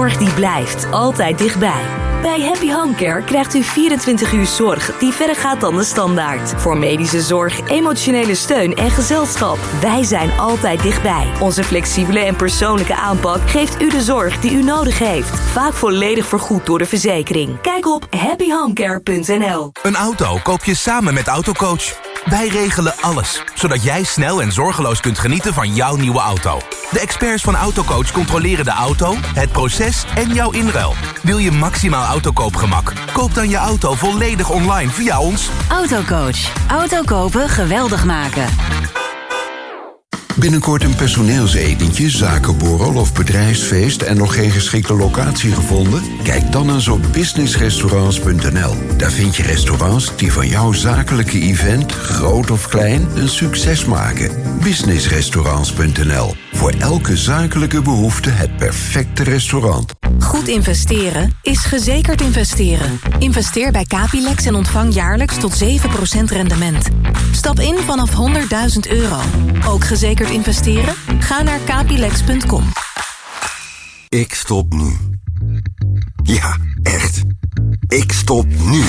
Zorg die blijft, altijd dichtbij. Bij Happy Home Care krijgt u 24 uur zorg die verder gaat dan de standaard. Voor medische zorg, emotionele steun en gezelschap. Wij zijn altijd dichtbij. Onze flexibele en persoonlijke aanpak geeft u de zorg die u nodig heeft. Vaak volledig vergoed door de verzekering. Kijk op happyhomecare.nl. Een auto koop je samen met Autocoach. Wij regelen alles, zodat jij snel en zorgeloos kunt genieten van jouw nieuwe auto. De experts van Autocoach controleren de auto, het proces en jouw inruil. Wil je maximaal autokoopgemak? Koop dan je auto volledig online via ons. Autocoach. Auto kopen geweldig maken. Binnenkort een personeelsetentje, zakenborrel of bedrijfsfeest en nog geen geschikte locatie gevonden? Kijk dan eens op businessrestaurants.nl. Daar vind je restaurants die van jouw zakelijke event, groot of klein, een succes maken. Businessrestaurants.nl. Voor elke zakelijke behoefte het perfecte restaurant. Goed investeren is gezekerd investeren. Investeer bij Capilex en ontvang jaarlijks tot 7% rendement. Stap in vanaf €100.000. Ook gezekerd investeren? Ga naar capilex.com. Ik stop nu. Ja, echt. Ik stop nu.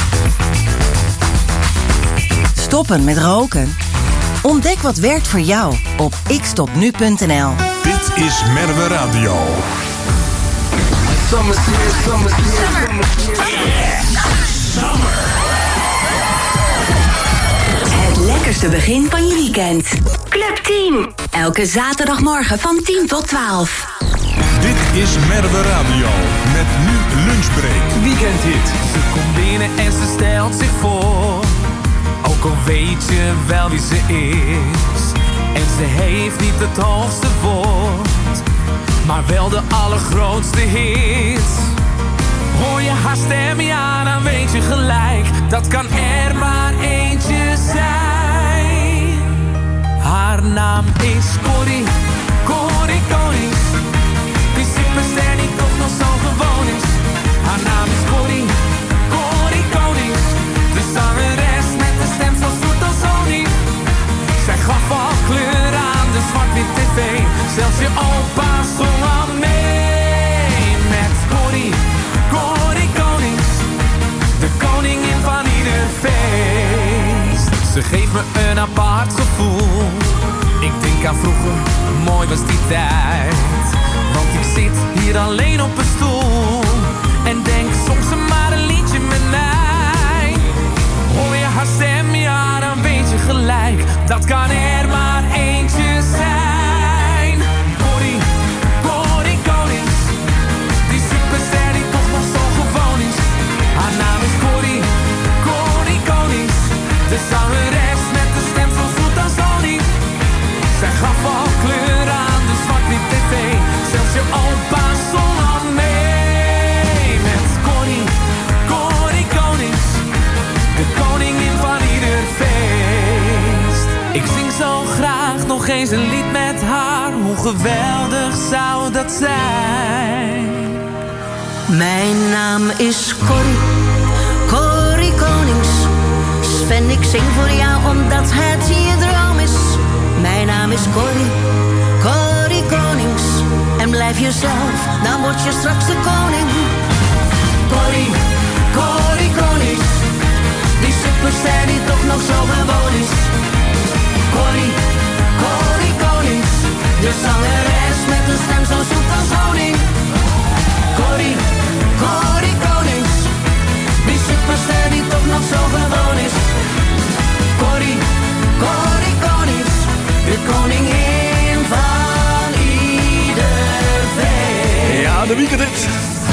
Stoppen met roken? Ontdek wat werkt voor jou op ikstopnu.nl. Dit is Merwe Radio. Het lekkerste begin van je weekend. Club Team. Elke zaterdagmorgen van 10 tot 12. Dit is Merwe Radio. Met nu Lunchbreak. Weekendhit. Ze komt binnen en ze stelt zich voor. Ook al weet je wel wie ze is. En ze heeft niet het hoogste woord, maar wel de allergrootste hits. Hoor je haar stem, ja, dan weet je gelijk. Dat kan er maar eentje zijn. Haar naam is Corrie, Corrie Konings. Die superster die toch nog zo gewoon is. Haar naam is Corrie, Corrie Konings. De zangeres met de stem zo zoet als olie. Zij gaf al kleur aan de zwart-wit tv. Zelfs je opa zong al mee. Met Corrie, Corrie Konings. De koningin van ieder feest. Ze geeft me een apart gevoel. Ik denk aan vroeger, mooi was die tijd. Want ik zit hier alleen op een stoel. En denk soms maar een liedje met mij. Hoor je haar stem, ja, dan weet je gelijk. Dat kan er maar eentje zijn. Corrie, Corrie Konings. Die superster die toch nog zo gewoon is. Haar naam is Corrie, Corrie Konings. De zangeres met de stem zo zoet als olie. Zij gaf al kleur aan de zwart-wit tv. Zelfs je opa zong al mee. Met Corrie, Corrie Konings. De koningin van ieder feest. Ik zing zo graag nog eens een lied met haar. Hoe geweldig zou dat zijn? Mijn naam is Corrie, Corrie Konings. Sven, ik zing voor jou omdat het je droom is. Mijn naam is Corrie, Corrie Konings. En blijf jezelf, dan word je straks de koning. Corrie, Corrie Konings. Die superster die toch nog zo gewoon is. Corrie, Corrie Konings. De zangeres met een stem zo zoet als honing. Corrie, Corrie Konings. Die superster die toch nog zo gewoon is. Corrie, Corrie Konings. De koningin van ieder feest. Ja, de weekendhit.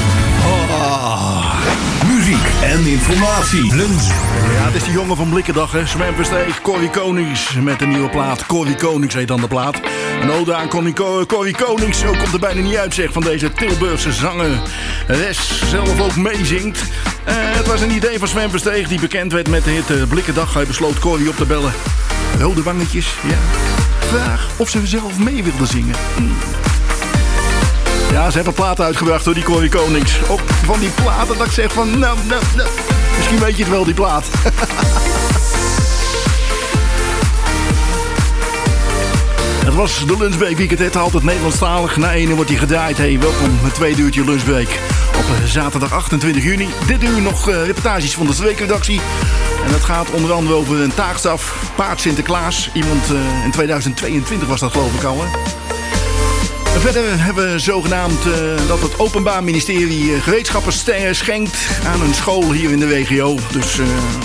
Muziek en informatie. Lunch. Ja, het is die jongen van Blikkendag, hè. Sven Versteeg, Corrie Konings. Met een nieuwe plaat. Corrie Konings heet dan de plaat. Een ode aan Corrie Konings. Zo komt er bijna niet uit, zeg, van deze Tilburgse zangeres. Zelf ook meezingt. Het was een idee van Sven Versteeg, die bekend werd met de hit Blikkendag. Hij besloot Corrie op te bellen. Rode wangetjes, ja. Vraag of ze zelf mee wilde zingen. Ja, ze hebben platen uitgebracht door die Corrie Konings. Ook van die platen dat ik zeg van, nou. Misschien weet je het wel, die plaat. Het Dat was de Lunchbreak Weekend, altijd Nederlandstalig. Na 1 wordt hij gedraaid. Hey, welkom met 2 uurtje Lunchbreak op zaterdag 28 juni. Dit uur nog reportages van de streekredactie. En dat gaat onder andere over een taakstaf, paard Sinterklaas. Iemand in 2022 was dat geloof ik al, hè? En verder hebben we zogenaamd dat het Openbaar Ministerie gereedschappen schenkt aan een school hier in de regio. Dus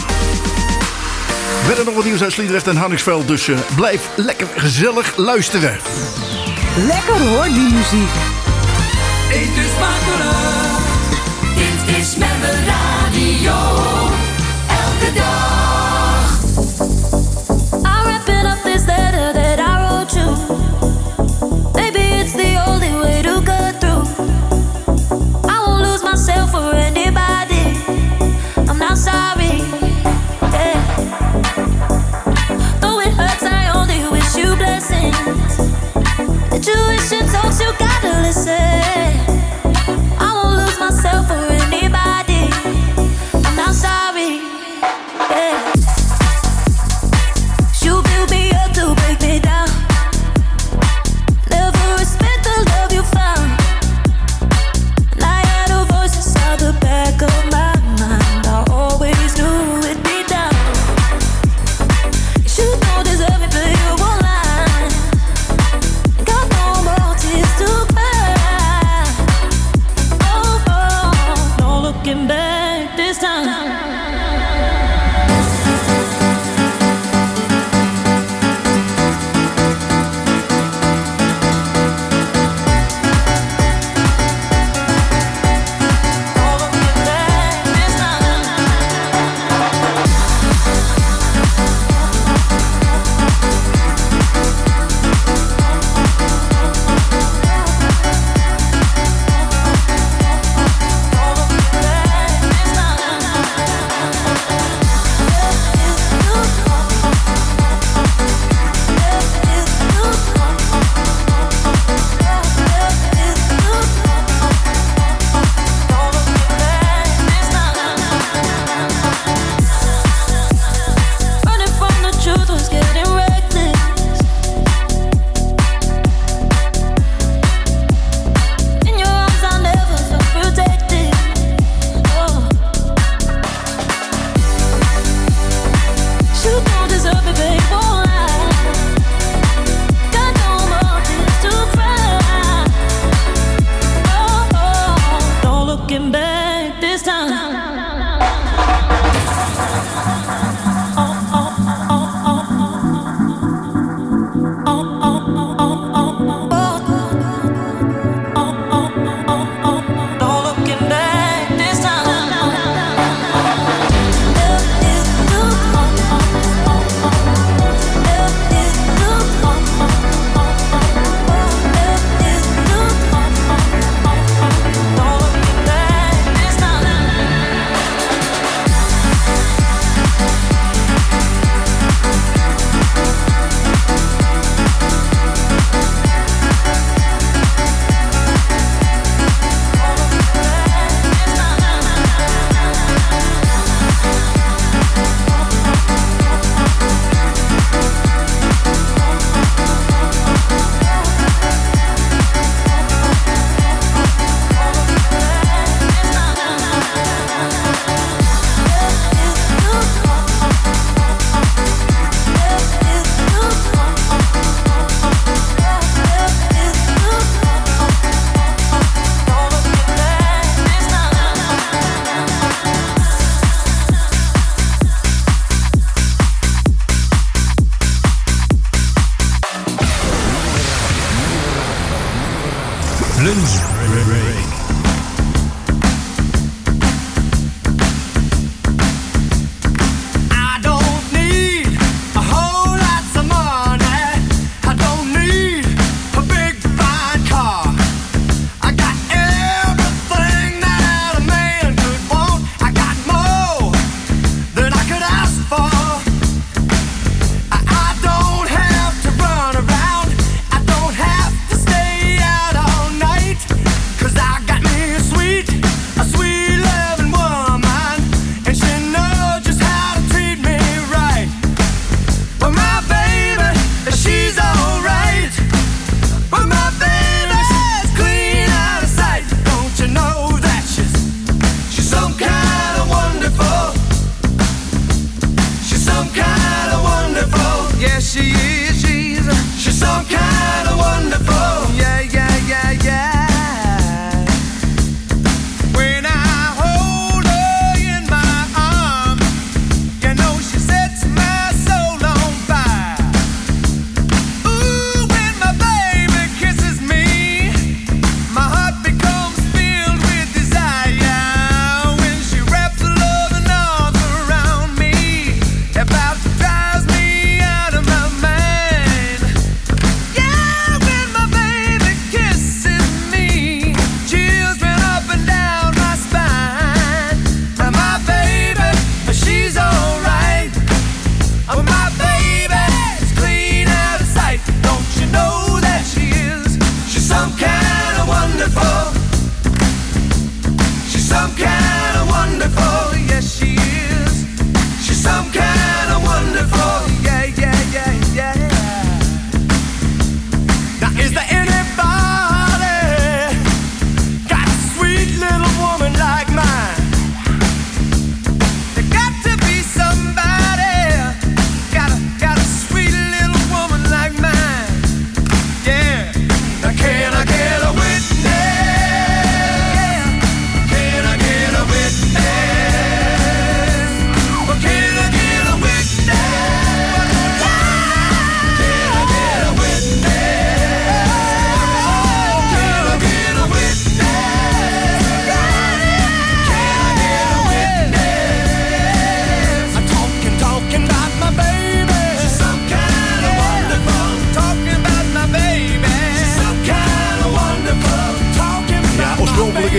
verder nog wat nieuws uit Sliedrecht en Harningsveld. Dus blijf lekker gezellig luisteren. Lekker hoor, die muziek. Eet dus makkelijk. Dit is Merwe Radio. Elke dag. I'm wrapping up this letter that I wrote you. Maybe it's the only way to get through. I won't lose myself for anybody. I'm not sorry. Yeah. Though it hurts, I only wish you blessings. The Jewish and talks, you gotta listen.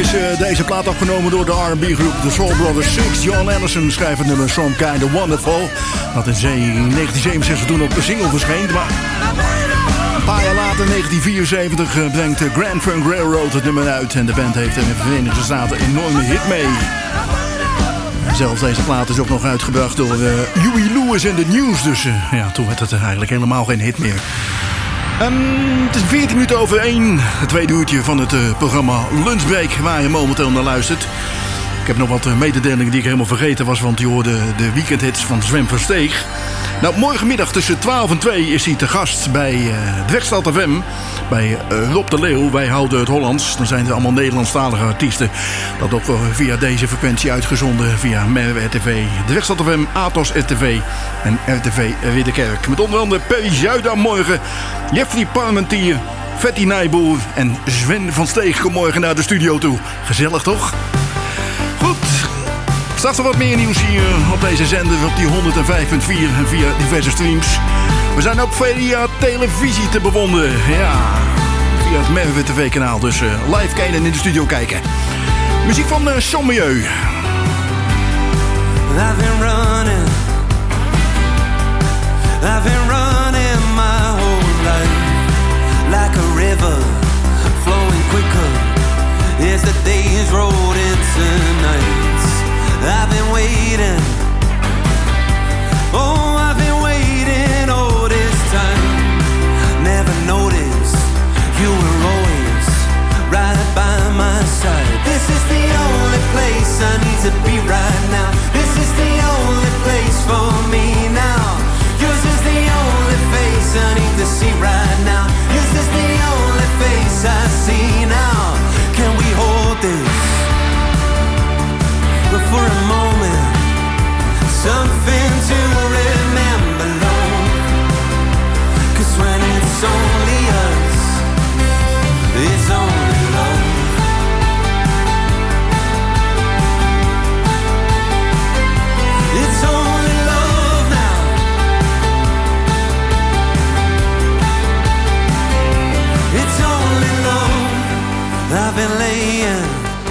Deze plaat opgenomen door de R&B groep The Soul Brothers 6. John Anderson schrijft het nummer Some Kind of Wonderful. Dat in 1967 toen op de single verscheen. Maar een paar jaar later, 1974, brengt Grand Funk Railroad het nummer uit. En de band heeft in de Verenigde Staten een enorme hit mee. Zelfs deze plaat is ook nog uitgebracht door Huey Lewis en The News. Dus toen werd het eigenlijk helemaal geen hit meer. Het is 14 minuten over 1. Het tweede uurtje van het programma Lunchbreak, waar je momenteel naar luistert. Ik heb nog wat mededelingen die ik helemaal vergeten was, want je hoorde de weekendhits van Sven Versteeg. Nou, morgenmiddag tussen 12 en 2 is hij te gast bij Dwergstad FM. Bij Rob de Leeuw. Wij houden het Hollands. Dan zijn er allemaal Nederlandstalige artiesten. Dat ook via deze frequentie uitgezonden. Via Merwe RTV, Dwergstad FM, Atos RTV en RTV Ridderkerk. Met onder andere Perry Zuida morgen. Jeffrey Parmentier, Vetty Nijboer en Sven van Steeg. Kom morgen naar de studio toe. Gezellig toch? Goed. Straks nog wat meer nieuws hier op deze zender op die 105.4 en via diverse streams. We zijn ook via televisie te bewonderen. Ja, via het Merwe TV kanaal. Dus live kijken en in de studio kijken. Muziek van Sommieu. I've been running. I've been running my whole life. Like a river flowing quicker as the days rolled into nights. I've been waiting. Oh, I've been waiting all this time. Never noticed you were always right by my side. This is the only place I need to be right now. This is the only place for me now. Yours is the only face I need to see right now. Yours is the only face I see now. Can we hold this? But for a moment, something to remember, Lord. 'Cause when it's only us, it's only love. It's only love now. It's only love. I've been laying.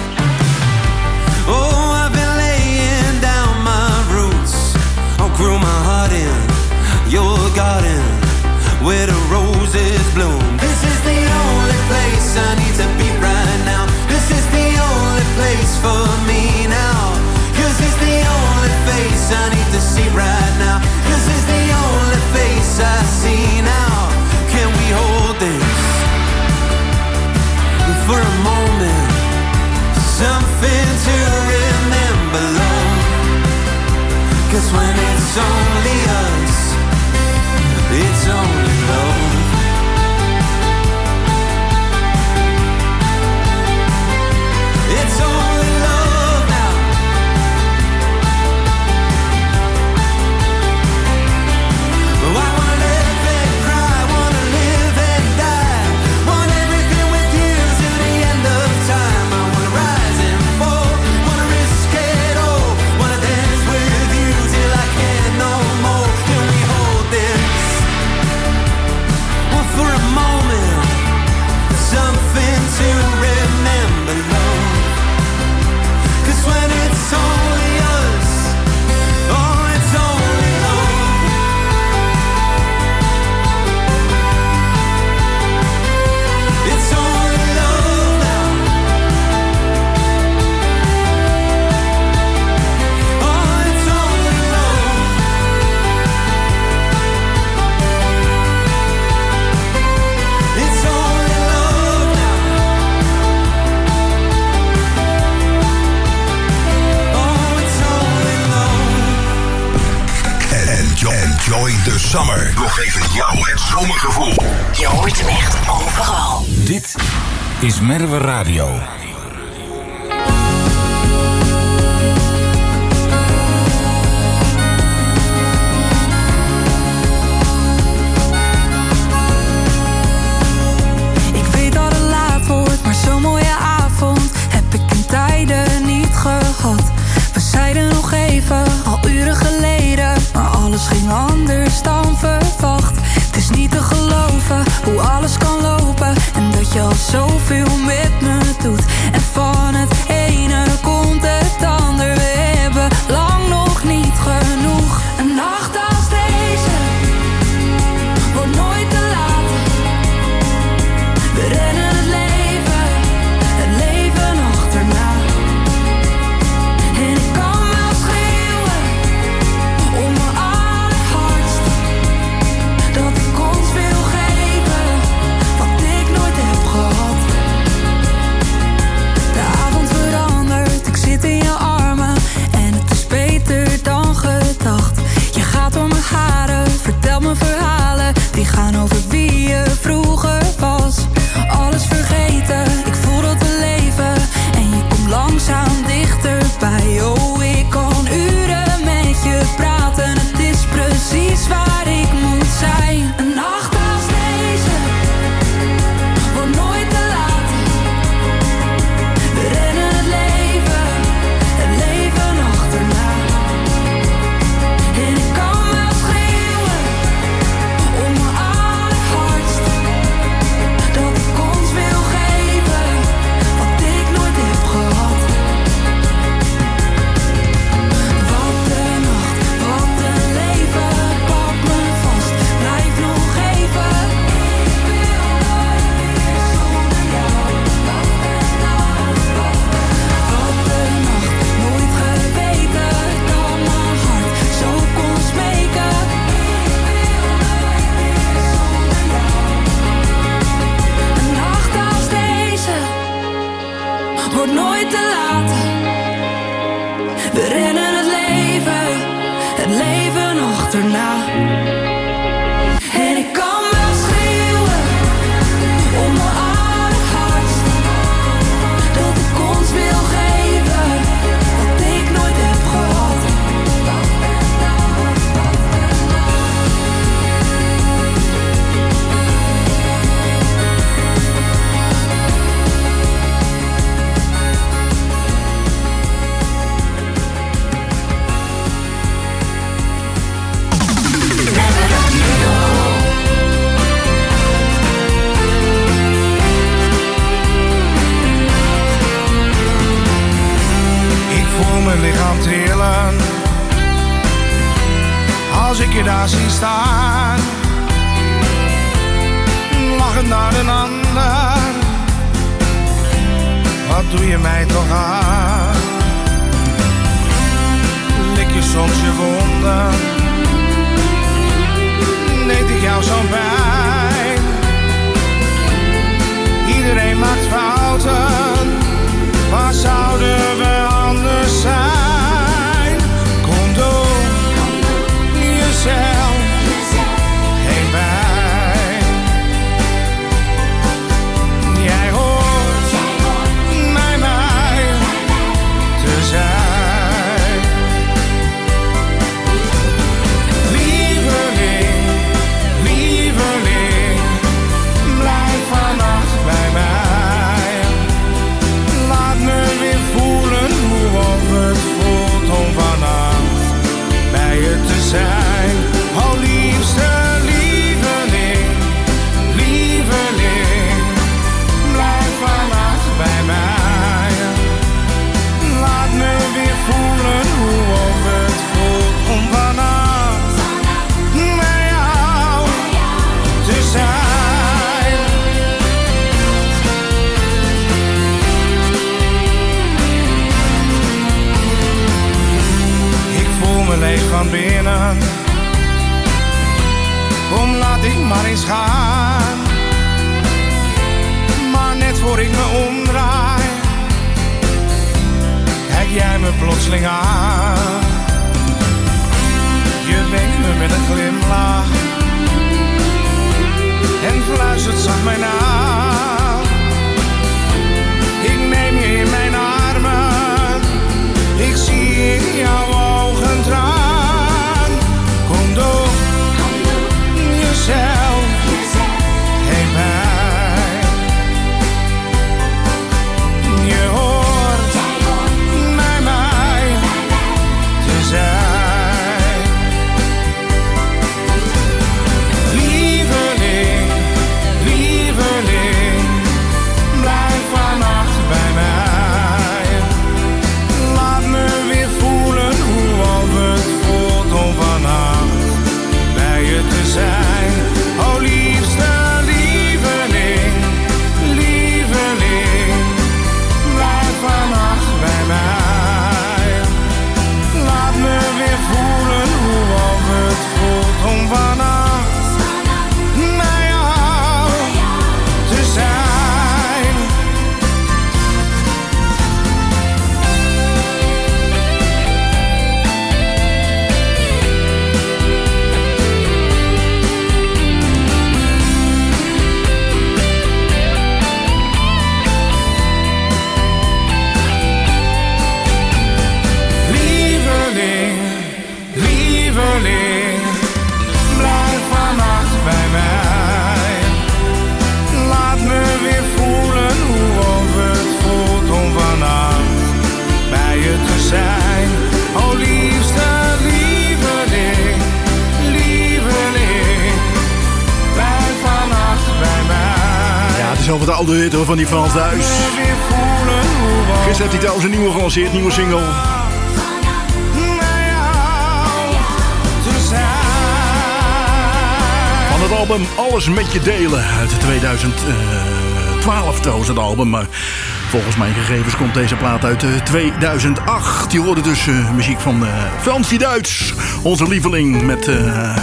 Oh, I've been laying down my roots. I'll grew my heart in your garden where the roses bloom. This is the only place I need to be right now. This is the only place for me now. 'Cause it's the only face I need to see right now. 'Cause it's the only face I see now. Can we hold this for a moment? Something to remember, love. 'Cause when it's only us, it's only love. It's only love now. I wanna live and cry, wanna live and die. Want everything with you to the end of time. I wanna rise and fall, wanna risk it all. Wanna dance with you till I can't no more. Can we hold this? Well, for a moment, something to remember, love. 'Cause when it's only us, oh, it's only love. It's only love now. Oh, it's only love. It's only love now. Oh, it's only love. Enjoy the summer. We geven jou het zomergevoel. Je hoort hem echt overal. Dit is Merwe Radio. Ik weet dat het laat wordt, maar zo'n mooie avond heb ik in tijden niet gehad. We zeiden nog even, al uren geleden, maar alles ging anders dan verwacht. Het is niet te geloven hoe alles kan lopen en dat je al zoveel met me doet. ik je daar zie staan, lachend naar een ander, wat doe je mij toch aan? Lik je soms je wonden, deed ik jou zo'n pijn? Iedereen maakt fouten, waar zouden we anders zijn? Kom door jezelf heen bij. Jij hoort bij mij te zijn. Lieveling, lieveling, blijf vannacht bij mij. Laat me weer voelen hoe of het voelt om vannacht bij je te zijn. Oh liefste lieveling, lieveling, blijf vannacht bij mij. Laat me weer voelen hoe of het voelt om vannacht bij jou te zijn. Ik voel me leeg van binnen, kom laat ik maar eens gaan. Maar net voor ik me omdraai, kijk jij me plotseling aan. Je wenkt me met een glimlach en fluistert zacht mij na. Ik neem je in mijn armen, ik zie in jouw ogen traan. Kom door jezelf heen bij. Je hoort bij mij te zijn. Lieveling, lieveling, blijf vannacht bij mij. Laat me weer voelen hoe of het voelt om vannacht bij je te zijn. Oh liefste lieveling, lieveling, blijf vannacht bij mij. Laat me weer voelen hoe of het voelt om vannacht bij jou te zijn. Lieveling, lieveling, blijf vannacht bij mij. Laat me weer voelen hoe of het voelt om vannacht bij je te zijn. Oh liefste lieveling, lieveling, blijf vannacht bij mij. Ja, het is over de oude hit hoor, van die Frans Duis. Gisteren heeft hij trouwens een nieuwe gelanceerd, nieuwe single. Van het album Alles Met Je Delen uit 2012 trouwens het album. Maar volgens mijn gegevens komt deze plaat uit 2008. Je hoorde dus muziek van Fransie Duits. Onze lieveling met,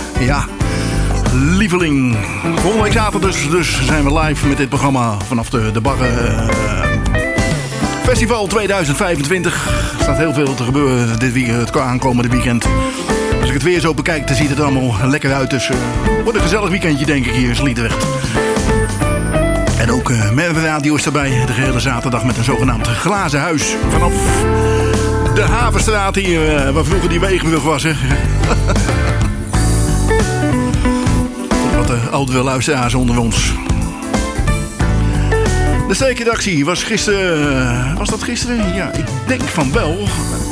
lieveling. Volgende week zaterdag dus zijn we live met dit programma vanaf de Barre Festival 2025. Er staat heel veel te gebeuren dit weekend, het aankomende weekend. Als ik het weer zo bekijk, dan ziet het er allemaal lekker uit. Dus wordt een gezellig weekendje denk ik hier in Sliedrecht. En ook Merwe Radio is erbij. De hele zaterdag met een zogenaamd glazen huis. Vanaf de Havenstraat hier, waar vroeger die Wegenbrug was. Hè. Wat de oudere luisteraars onder ons. De steekredactie was gisteren... Was dat gisteren? Ja, ik denk van wel.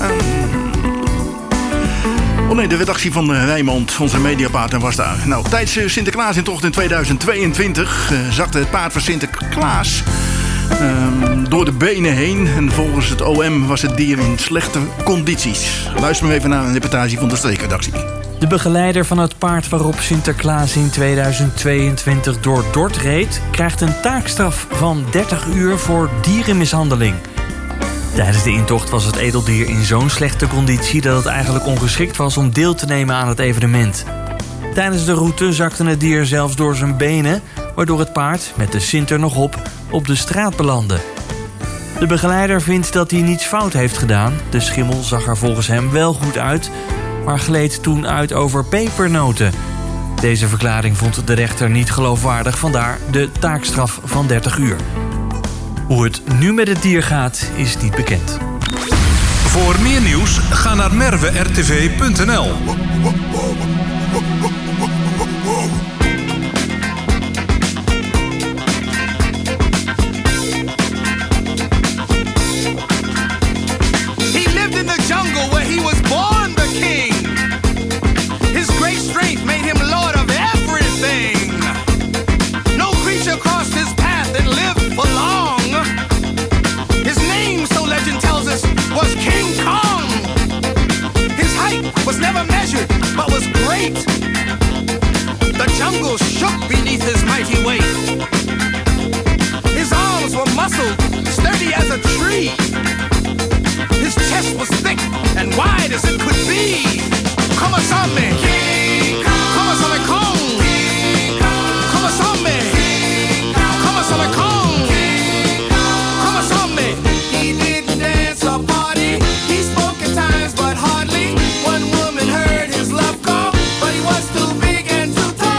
Oh nee, de redactie van Rijnmond, onze mediapartner, was daar. Nou, tijdens Sinterklaasintocht in 2022 zakte het paard van Sinterklaas door de benen heen. En volgens het OM was het dier in slechte condities. Luister maar even naar een reportage van de streekredactie. De begeleider van het paard waarop Sinterklaas in 2022 door Dort reed, krijgt een taakstraf van 30 uur voor dierenmishandeling. Tijdens de intocht was het edeldier in zo'n slechte conditie dat het eigenlijk ongeschikt was om deel te nemen aan het evenement. Tijdens de route zakte het dier zelfs door zijn benen, waardoor het paard, met de Sint er nog op de straat belandde. De begeleider vindt dat hij niets fout heeft gedaan. De schimmel zag er volgens hem wel goed uit, maar gleed toen uit over pepernoten. Deze verklaring vond de rechter niet geloofwaardig, vandaar de taakstraf van 30 uur. Hoe het nu met het dier gaat, is niet bekend. Voor meer nieuws, ga naar merwertv.nl. He lived in the jungle where he was born the king. His great strength made him lord of everything. No creature crossed his path and lived for long. His name, so legend tells us, was King Kong. His height was never measured, but was great. The jungle shook beneath his mighty weight. His arms were muscled, sturdy as a tree. His chest was thick and wide as it could be. Come on, me, come on, me, Kong. Come on, me, come on, me, Kong. Come on, me. He didn't dance or party. He spoke at times, but hardly. One woman heard his love call, but he was too big and too tall.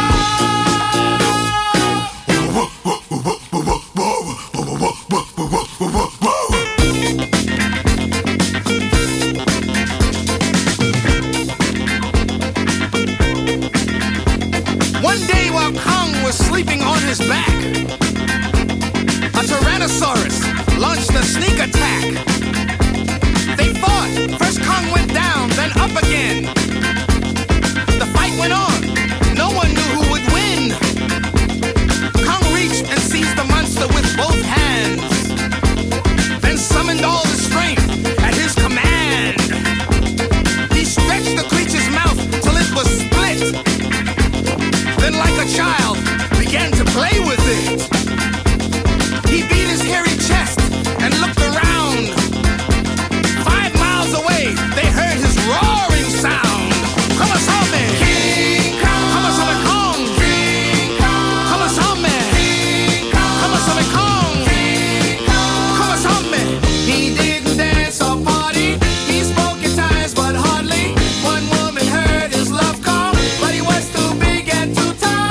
One day while Kong was sleeping on his back, a Tyrannosaurus launched a sneak attack. They fought. First Kong went down, then up again. The fight went on. No one knew who would win. Kong reached and seized the monster with both hands, then summoned all the strength at his command. He stretched the creature's mouth till it was split, then like a child began to play with it. He beat his hairy chest and looked around. 5 miles away they heard his roaring sound. Come on, me, come on, me, Kong. Come on, me, come on, me, Kong. Come on, me. He didn't dance or party. He spoke at times, but hardly. One woman heard his love call, but he was too big and too tall.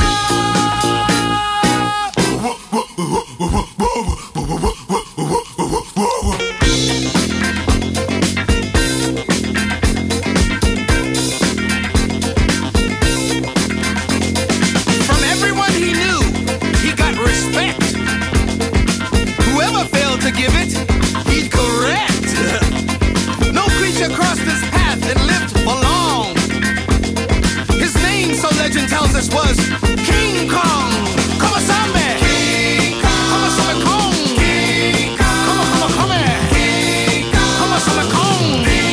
From everyone he knew, he got respect. Whoever failed to give it, he'd correct. No creature crossed his path and lived for long. His name, so legend tells us, was King Kong. Come on, me. Come on, me, Kong. Come on, me. Come on, me, Kong.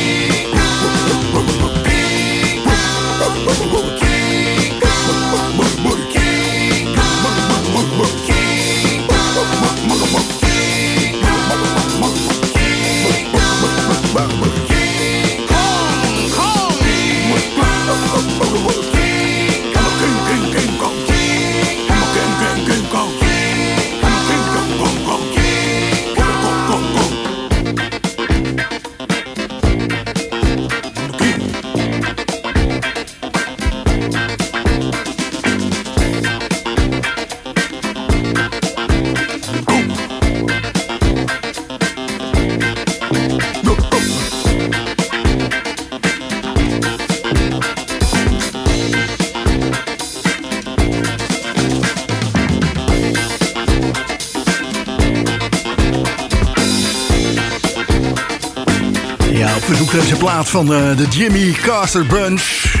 Ja, op verzoek deze plaat van de Jimmy Carter Bunch.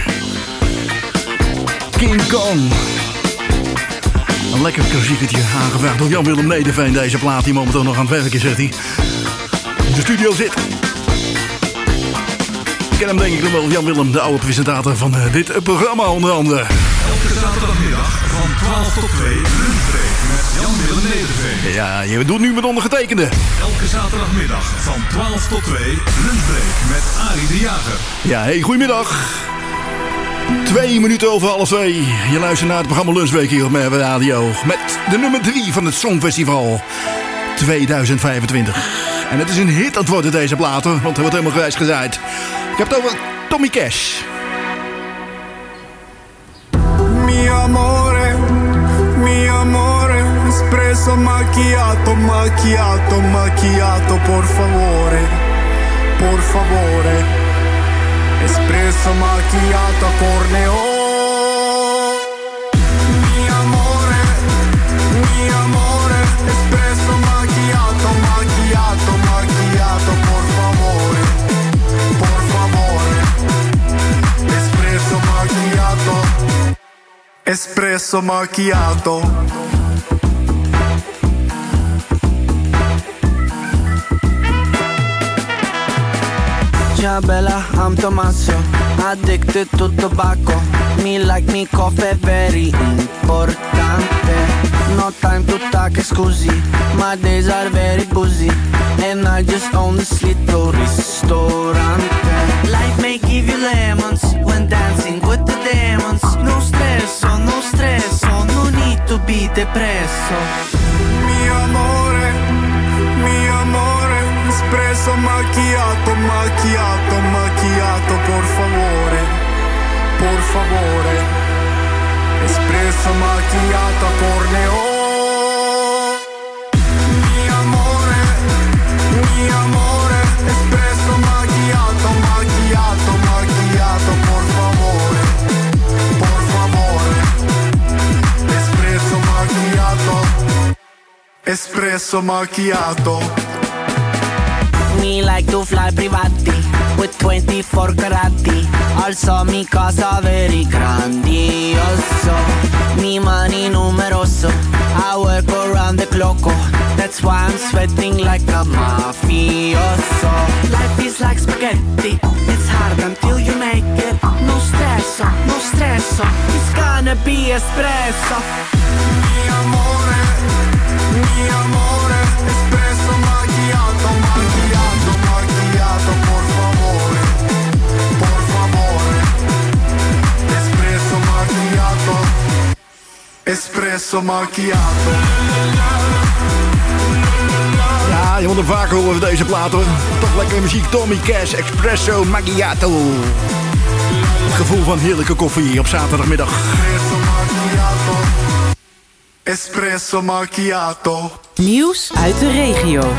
King Kong. Een lekker klassiekertje aangevraagd door Jan-Willem Nederveen. Deze plaat die momenteel nog aan het werk is, zegt hij. In de studio zit. Ik ken hem denk ik nog wel, Jan Willem, de oude presentator van dit programma onder andere. Elke zaterdagmiddag van 12 tot 2 lunchbreak met Jan Willem Nederveen. Ja, je doet nu met ondergetekende. Elke zaterdagmiddag van 12 tot 2 lunchbreak met Arie de Jager. Ja, hey, goedemiddag. 2 minuten over 1:30. Je luistert naar het programma Lunchbreak hier op Merwe Radio. Met de nummer 3 van het Songfestival 2025. En het is een hit aan het worden deze platen, want hij wordt helemaal grijs gezaaid. Ik heb het over Tommy Cash. Mi amore, espresso macchiato, macchiato, macchiato, por favore, por favore. Espresso macchiato, corneo. Mi amore, espresso macchiato, macchiato, macchiato, por favore, por favore. Espresso macchiato, espresso macchiato. Ciao bella, I'm Tommaso, addicted to tobacco. Me like me coffee, very importante. No time to talk, scusi, my days are very busy. And I just own this little ristorante. Life may give you lemons when dancing with the demons. No stresso, no stresso, no need to be depresso. Mi amore, espresso macchiato, macchiato, macchiato, por favore, por favore. Espresso macchiato, corneo. Mi amore, espresso macchiato, macchiato, macchiato, por favore, por favore. Espresso macchiato, espresso macchiato. Me like to fly privati with 24 carati. Also mi casa very grandioso. Mi money numeroso. I work around the clock. That's why I'm sweating like a mafioso. Life is like spaghetti. It's hard until you make it. No stresso, no stresso. It's gonna be espresso. Mi amore, espresso macchiato, macchiato, macchiato, por favore, por favore. Espresso macchiato, espresso macchiato. Ja, je moet hem vaker horen deze platen. Toch lekkere muziek, Tommy Cash, Espresso Macchiato. Het gevoel van heerlijke koffie op zaterdagmiddag. Espresso macchiato. Nieuws uit de regio.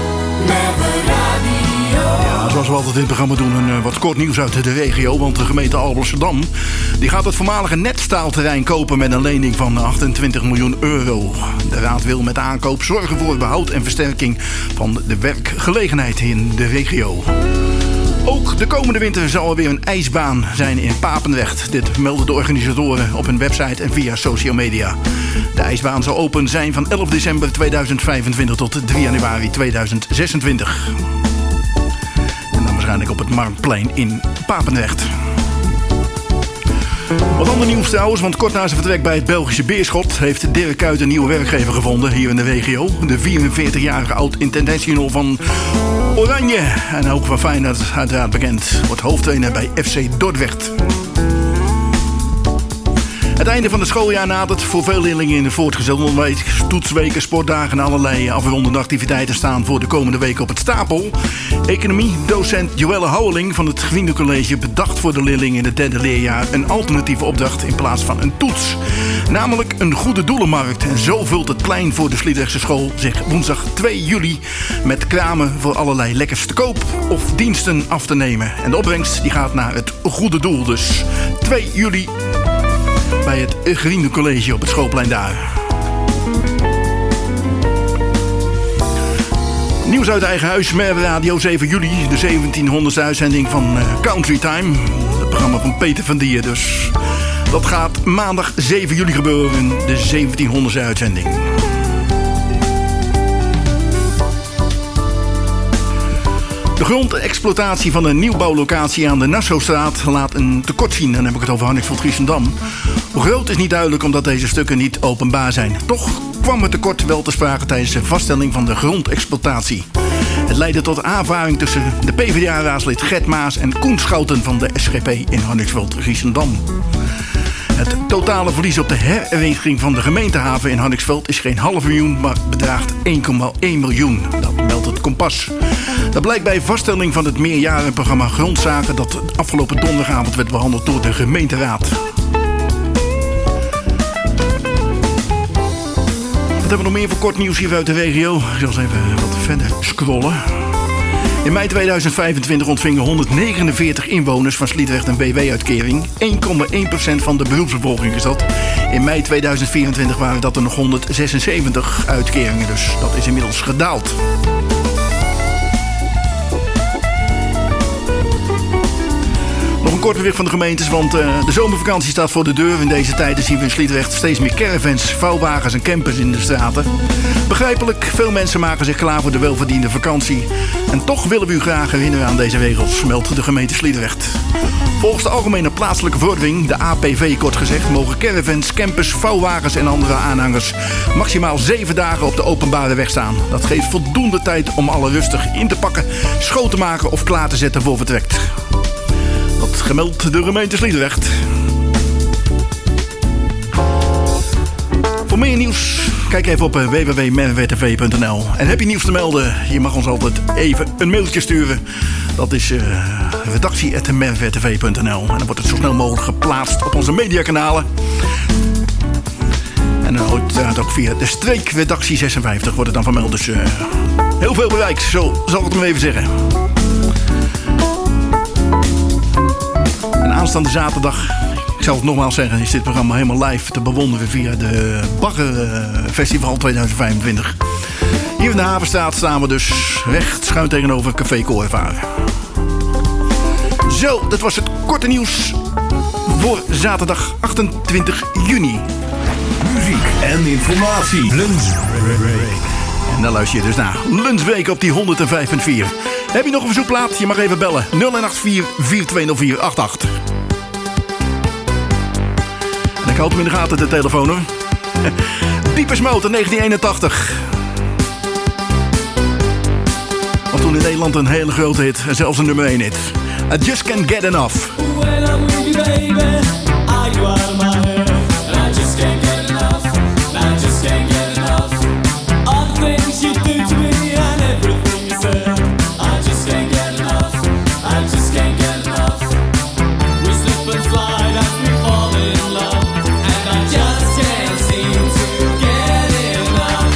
Ja, zoals we altijd in het programma doen, een wat kort nieuws uit de regio. Want de gemeente Alblasserdam die gaat het voormalige Netstaalterrein kopen met een lening van 28 miljoen euro. De raad wil met de aankoop zorgen voor behoud en versterking van de werkgelegenheid in de regio. Ook de komende winter zal er weer een ijsbaan zijn in Papendrecht. Dit melden de organisatoren op hun website en via social media. De ijsbaan zal open zijn van 11 december 2025 tot 3 januari 2026. En dan waarschijnlijk op het Marktplein in Papendrecht. Wat ander nieuws trouwens, want kort na zijn vertrek bij het Belgische Beerschot heeft Dirk Kuyt een nieuwe werkgever gevonden hier in de regio. De 44-jarige oud-international van Oranje en ook van Feyenoord uiteraard bekend, wordt hoofdtrainer bij FC Dordrecht. Het einde van het schooljaar nadert voor veel leerlingen in de voortgezet onderwijs. Toetsweken, sportdagen en allerlei afrondende activiteiten staan voor de komende weken op het stapel. Economie-docent Joelle Houweling van het Vriendencollege bedacht voor de leerlingen in het derde leerjaar een alternatieve opdracht in plaats van een toets. Namelijk een goede doelenmarkt. En zo vult het plein voor de Sliedrechtse school zich woensdag 2 juli met kramen voor allerlei lekkers te koop of diensten af te nemen. En de opbrengst die gaat naar het goede doel. Dus 2 juli bij het Vriendencollege op het schoolplein daar. Nieuws uit eigen huis, Merwe Radio, 7 juli, de 1700ste uitzending van Country Time. Het programma van Peter van Dier dus. Dat gaat maandag 7 juli gebeuren, de 1700ste uitzending. De grondexploitatie van een nieuwbouwlocatie aan de Nassaustraat laat een tekort zien. Dan heb ik het over Harnigsveld-Giessendam. Hoe groot is niet duidelijk omdat deze stukken niet openbaar zijn. Toch kwam het tekort wel te sprake tijdens de vaststelling van de grondexploitatie. Het leidde tot aanvaring tussen de PvdA-raadslid Gert Maas en Koen Schouten van de SGP in Harnigsveld-Giessendam. Het totale verlies op de herinrichting van de gemeentehaven in Harnigsveld is geen $500.000, maar bedraagt 1,1 miljoen. Dat meldt het Kompas. Dat blijkt bij vaststelling van het meerjarenprogramma Grondzaken dat afgelopen donderdagavond werd behandeld door de gemeenteraad. Wat hebben we nog meer voor kort nieuws hier uit de regio? Ik zal eens even wat verder scrollen. In mei 2025 ontvingen 149 inwoners van Sliedrecht een WW-uitkering. 1,1% van de beroepsbevolking is dat. In mei 2024 waren dat er nog 176 uitkeringen, dus dat is inmiddels gedaald. Nog een kort bericht van de gemeentes, want de zomervakantie staat voor de deur. In deze tijden zien we in Sliedrecht steeds meer caravans, vouwwagens en campers in de straten. Begrijpelijk, veel mensen maken zich klaar voor de welverdiende vakantie. En toch willen we u graag herinneren aan deze regels, meldt de gemeente Sliedrecht. Volgens de Algemene Plaatselijke Verordening, de APV kort gezegd, mogen caravans, campers, vouwwagens en andere aanhangers maximaal 7 dagen op de openbare weg staan. Dat geeft voldoende tijd om alle rustig in te pakken, schoon te maken of klaar te zetten voor vertrek. Dat gemeld de gemeente Sliedrecht. Voor meer nieuws, kijk even op www.merwtv.nl. En heb je nieuws te melden, je mag ons altijd even een mailtje sturen. Dat is redactie@merwtv.nl. En dan wordt het zo snel mogelijk geplaatst op onze mediakanalen. En dan uiteraard ook via de streekredactie 56 wordt het dan vermeld. Dus heel veel bereikt, zo zal ik het maar even zeggen. En aanstaande zaterdag, ik zal het nogmaals zeggen, is dit programma helemaal live te bewonderen via de Bagger Festival 2025. Hier in de Havenstraat staan we dus recht schuin tegenover Café Koorvaar. Zo, dat was het korte nieuws voor zaterdag 28 juni. Muziek en informatie. Lunchbreak. En dan luister je dus naar Lunchbreak op die 105.4. Heb je nog een verzoekplaat? Je mag even bellen. 0184-420488. En ik houd hem in de gaten, de telefoon hoor. Deepest Mode 1981. Was toen in Nederland een hele grote hit. En zelfs een nummer 1 hit. I Just Can't Get Enough. When I'm with you, baby, I go out of my head. And I just can't get enough. And I just can't get enough. All the things you do to me and everything you said. I just can't get enough. I just can't get enough. We slip and slide as we fall in love. And I just can't seem to get enough.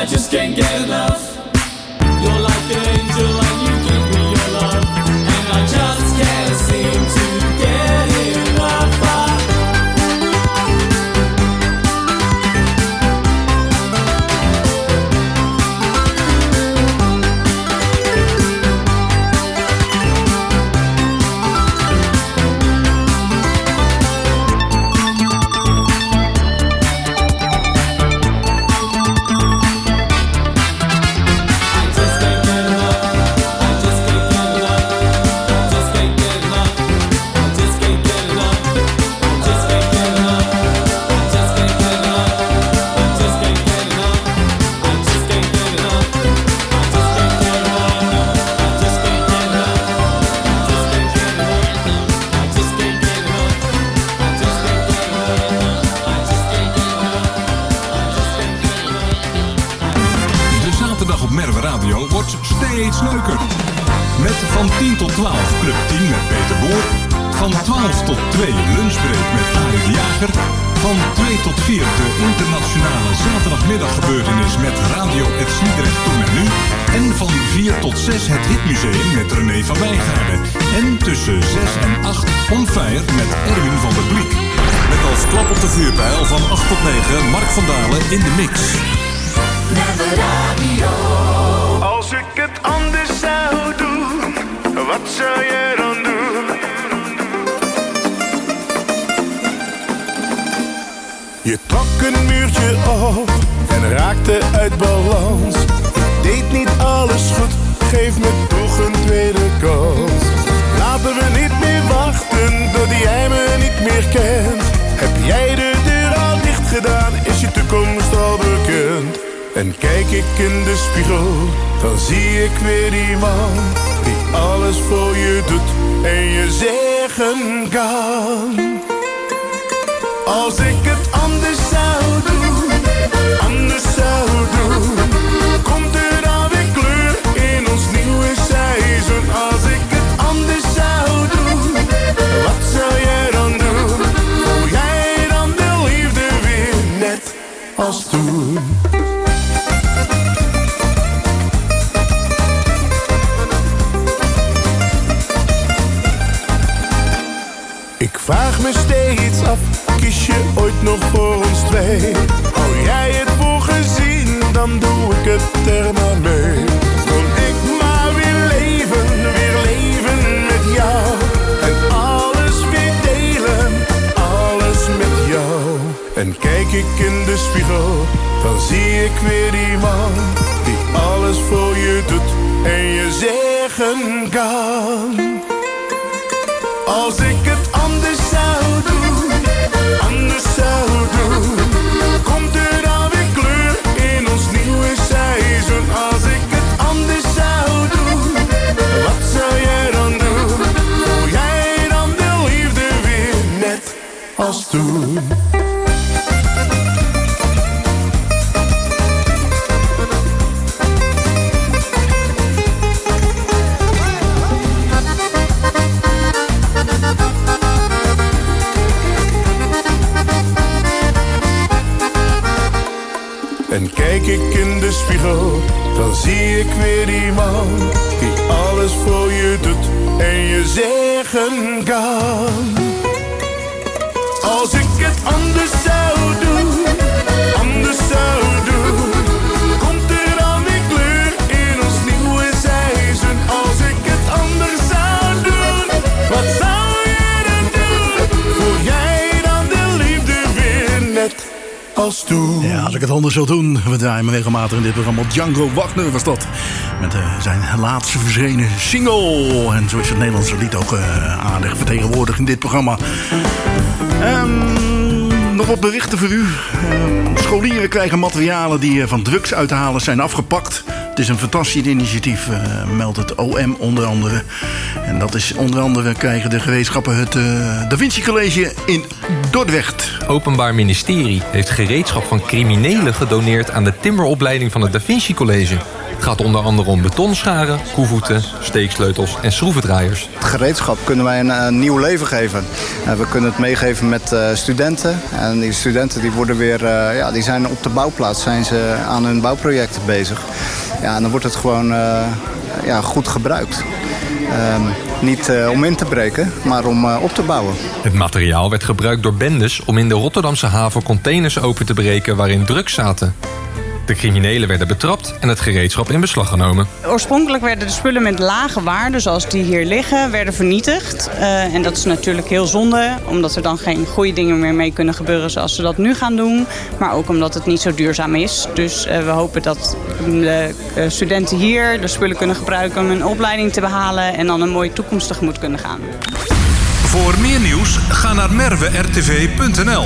You're like an angel and you give me your love. And I just can't seem to get enough. Steeds leuker. Met van 10 tot 12 Club 10 met Peter Boer. Van 12 tot 2 Lunchbreak met Arie de Jager. Van 2 tot 4 de internationale zaterdagmiddaggebeurtenis met Radio Het Sliedrecht Toen en Nu. En van 4 tot 6 het Hitmuseum met René van Wijngaarden. En tussen 6 en 8 On Fire met Erwin van der Bliek. Met als klap op de vuurpijl van 8 tot 9 Mark van Dalen in de mix. Als ik het anders zou doen, wat zou jij dan doen? Je trok een muurtje op en raakte uit balans. Ik deed niet alles goed, geef me toch een tweede kans. Laten we niet meer wachten tot jij me niet meer kent. Heb jij de deur al dicht gedaan, is je toekomst al bekend. En kijk ik in de spiegel, dan zie ik weer die man die alles voor je doet en je zeggen kan. Als ik het anders zou doen, komt er dan weer kleur in ons nieuwe seizoen. Als ik het anders zou doen, wat zou jij dan doen? Voel jij dan de liefde weer net als toen? Ik vraag me steeds af, kies je ooit nog voor ons twee? Hou jij het voor gezien, dan doe ik het er maar mee. Kon ik maar weer leven met jou. En alles weer delen, alles met jou. En kijk ik in de spiegel, dan zie ik weer die man die alles voor je doet en je zeggen kan. Als ik het anders zou doen, komt er dan weer kleur in ons nieuwe seizoen. Als ik het anders zou doen, wat zou jij dan doen? Voel jij dan de liefde weer net als toen? En kijk ik in de spiegel, dan zie ik weer die man die alles voor je doet en je zeggen kan. Als ik het anders zou doen, komt er dan weer kleur in ons nieuwe seizoen. Als ik het anders zou doen, wat zou jij dan doen? Voel jij dan de liefde weer net als toen? Ja, als ik het anders zou doen. We draaien me regelmatig in dit programma. Django Wagner was dat. Met zijn laatste verschenen single. En zo is het Nederlandse lied ook aardig vertegenwoordigd in dit programma. Nog wat berichten voor u. Scholieren krijgen materialen die van drugsuithalers zijn afgepakt. Het is een fantastisch initiatief, meldt het OM onder andere. En dat is onder andere krijgen de gereedschappen het Da Vinci College in Dordrecht. Openbaar Ministerie heeft gereedschap van criminelen gedoneerd aan de timmeropleiding van het Da Vinci College. Het gaat onder andere om betonscharen, koevoeten, steeksleutels en schroevendraaiers. Het gereedschap kunnen wij een nieuw leven geven. We kunnen het meegeven met studenten. En die studenten die worden weer, die zijn op de bouwplaats, zijn ze aan hun bouwprojecten bezig. Ja, en dan wordt het gewoon goed gebruikt. Niet om in te breken, maar om op te bouwen. Het materiaal werd gebruikt door bendes om in de Rotterdamse haven containers open te breken waarin drugs zaten. De criminelen werden betrapt en het gereedschap in beslag genomen. Oorspronkelijk werden de spullen met lage waarde, zoals die hier liggen, werden vernietigd. En dat is natuurlijk heel zonde, omdat er dan geen goede dingen meer mee kunnen gebeuren zoals ze dat nu gaan doen. Maar ook omdat het niet zo duurzaam is. Dus we hopen dat de studenten hier de spullen kunnen gebruiken om een opleiding te behalen en dan een mooie toekomst tegemoet kunnen gaan. Voor meer nieuws, ga naar merwertv.nl.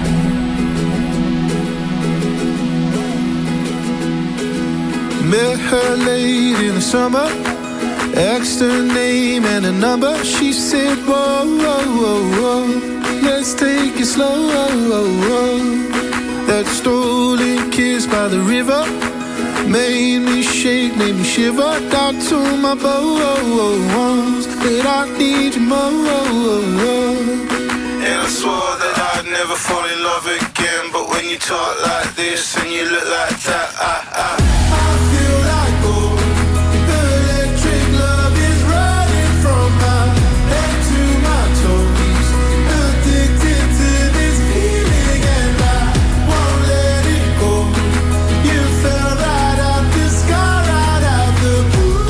Met her late in the summer, asked her name and a number. She said, whoa, whoa, whoa, whoa, let's take it slow, whoa, whoa, whoa. That stolen kiss by the river made me shake, made me shiver. Down to my bones that I need you more. And I swore that I'd never fall in love again, but when you talk like this and you look like that, I feel like gold. The electric love is running from my head to my toes. Addicted to this feeling and I won't let it go. You fell right out the sky, right out the blue.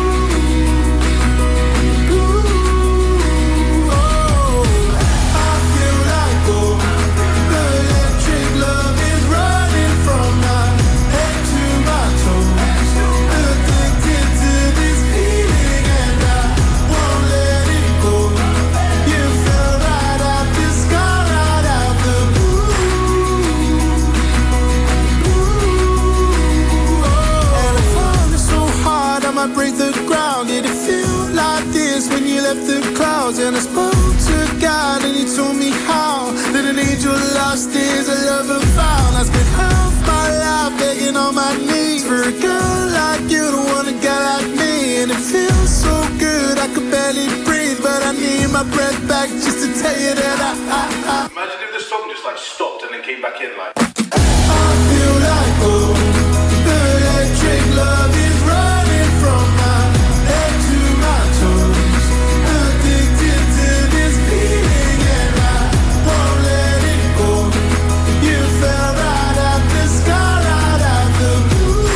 Oh, I feel like gold. The electric love is running from my head to my toes. Addicted to this feeling and I won't let it go. You fell right out the sky, right out the blue. And I found it so hard I might break the ground. Did it feel like this when you left the clouds? And I spoke to God and he told me how that an angel lost is a lover found. I spent half my life begging on my knees for a girl like you to want a guy like me. And it feels so good I could barely breathe, but I need my breath back just to tell you that I Imagine if the song just like stopped and then came back in like. I feel like gold. The electric love is running from my head to my toes. Addicted to this feeling and I won't let it go. You fell right out the sky, right out the blue.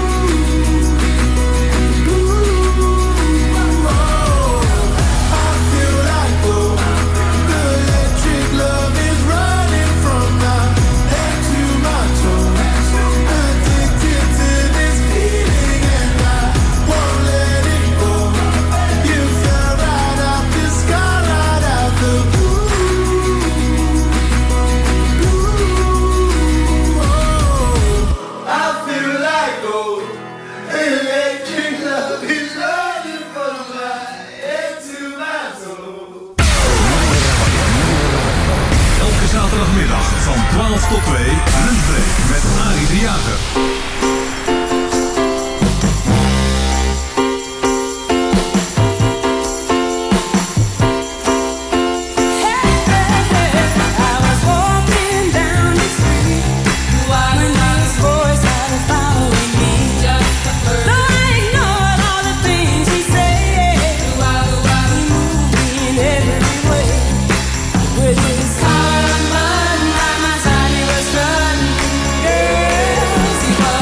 I feel like gold. The electric love is running from my head to my toes. Addicted to this feeling and I won't let it go. You fell right out the sky, right out the blue. I feel like gold. Electric love is running from my head to my toes. Elke zaterdagmiddag van 12 tot 2, lunchbreak met Arie de Jager. I was walking down the street when this voice started following me. Though I ignored all the things he said, he moved me in every way. With his heart on my side, he was running. Yes, he was.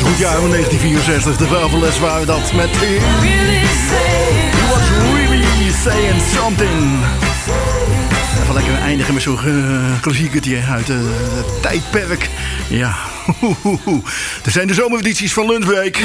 het jaar van 1964. De Velvet waren dat met... He was really saying something. Even lekker eindigen met zo'n klassiekertje uit het tijdperk. Ja, er zijn de zomeredities van Lunchbreak.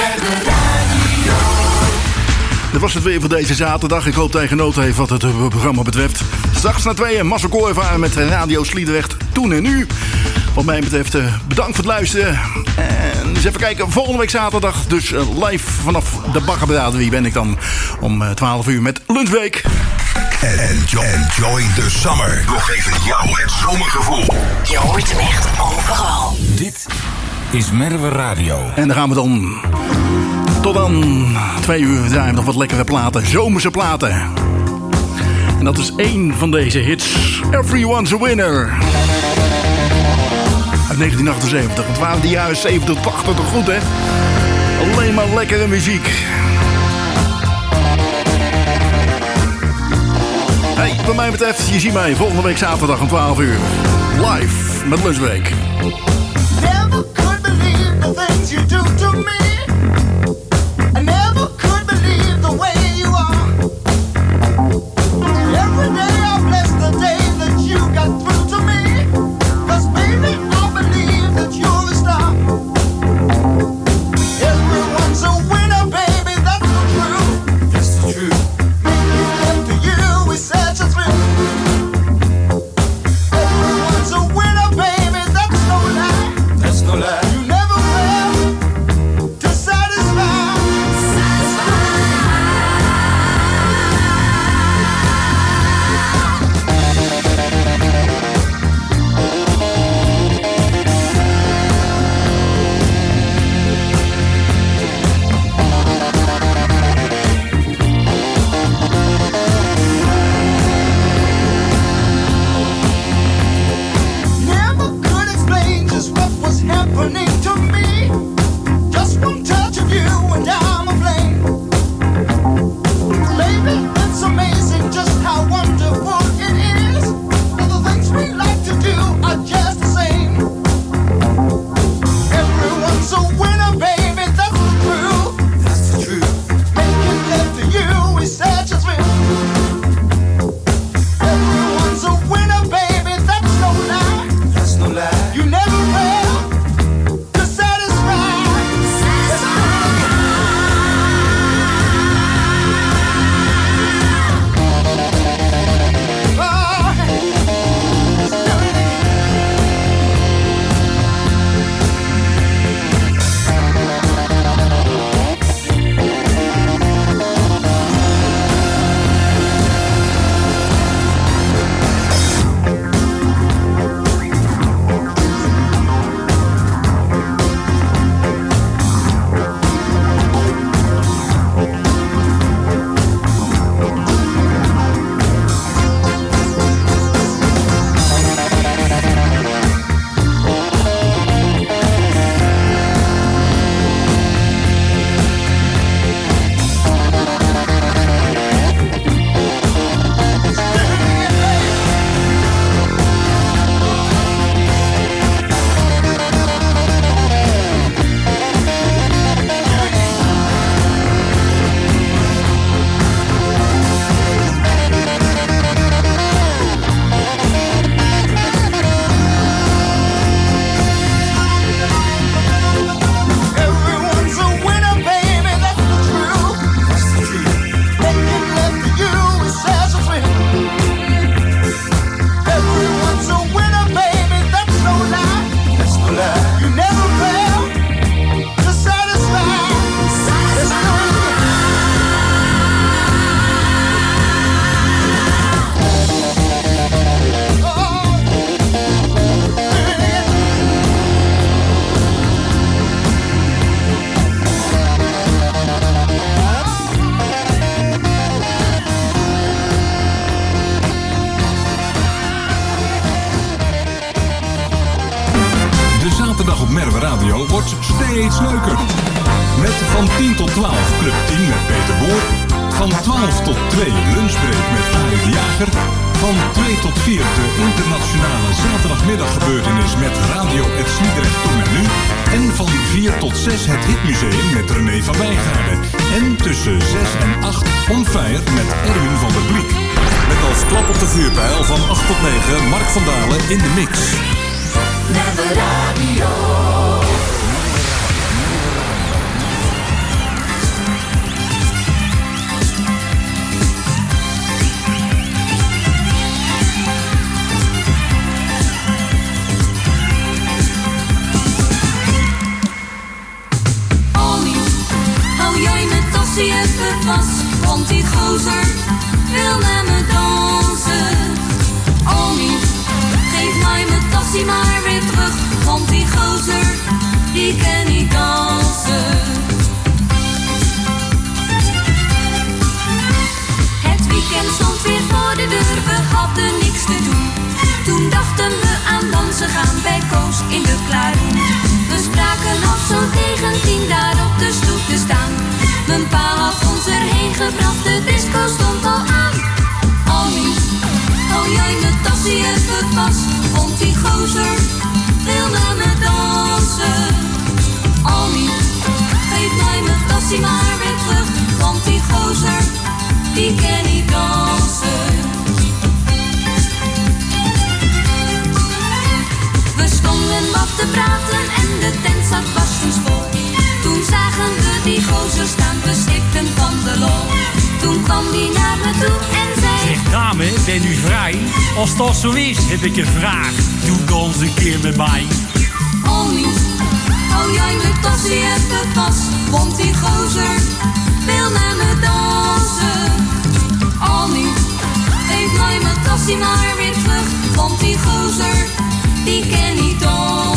Dat was het weer voor deze zaterdag. Ik hoop dat je genoten heeft wat het programma betreft. Straks na 2 Marcel Kooijvaart met Radio Sliedrecht Toen en Nu. Wat mij betreft bedankt voor het luisteren. En eens even kijken, volgende week zaterdag dus live vanaf de Bakkerbraden. Wie ben ik dan? Om 12 uur met Lunchweek. Enjoy the summer. We geven jou het zomergevoel. Je hoort hem echt overal. Dit is Merwe Radio. En dan gaan we dan... Tot dan 2 uur draaien we nog wat lekkere platen. Zomerse platen. En dat is 1 van deze hits. Everyone's a Winner. Uit 1978. Het waren de jaren 70 tot 80 toch goed, hè? Alleen maar lekkere muziek. Hey, wat mij betreft, je ziet mij volgende week zaterdag om 12 uur. Live met Lunchbreak. Never could believe the things you do to me. I never could believe the way you are. Every day I bless the day that you got through to me. 'Cause baby, I believe that you're a star. Everyone's a winner, baby, that's the truth. That's the truth. Making love to you is such a thrill. Everyone's a winner, baby, that's no lie. That's no lie. You never fail to satisfy. Never could explain just what was happening to me. Just one touch of you and I'm aflame. Baby, it's amazing just how wonderful it is. All the things we like to do are just the same. Everyone's a winner, baby, that's the truth. That's the truth. Making love to you is such a thrill. Everyone's a winner, baby, that's no lie. That's no lie. You never fail to satisfy. Everyone's a winner, baby, that's the truth. That's the truth. Making love to you is such a thrill. Everyone's a winner, baby, that's no lie. That's no lie. You never fail to satisfy. There's no De zaterdag op Merwe Radio wordt steeds leuker. Met van 10 tot 12 Club 10 met Peter Boer. Van 12 tot 2 Lunchbreak met Arie de Jager. Van 2 tot 4 de internationale zaterdagmiddaggebeurtenis met Radio Het Sliedrecht Toen en Nu. En van 4 tot 6 het Hitmuseum met René van Wijngaarden. En tussen 6 en 8 On Fire met Erwin van der Bliek. Met als klap op de vuurpijl van 8 tot 9 Mark van Dalen in de mix. Never Radio. Zie even vast, want die gozer wil met me dansen. Ollie, geef mij mijn tassie maar weer terug, want die gozer, die kan niet dansen. Het weekend stond weer voor de deur, we hadden niks te doen. Toen dachten we aan dansen gaan bij Koos in de Klaroen. We spraken af zo tegen 10 daar op de stoep te staan. Mijn pa had ons erheen gebracht, de disco stond al aan. Annie, hou jij mijn tassie even vast, want die gozer wil met me dansen. Annie, geef mij mijn tassie maar weer terug, want die gozer, die kan niet dansen. We stonden wat te praten en de tent zat vastens vol. Toen zagen we die gozer staan, we stikten van de lol. Toen kwam die naar me toe en zei: zeg dame, ben u vrij? Als dat zo is, heb ik een vraag. Doe dans een keer met mij. Ollie, hou jij mijn tassie even vast, want die gozer wil met me dansen. Ollie, geef mij mijn tassie maar weer terug, want die gozer, die kan niet dansen.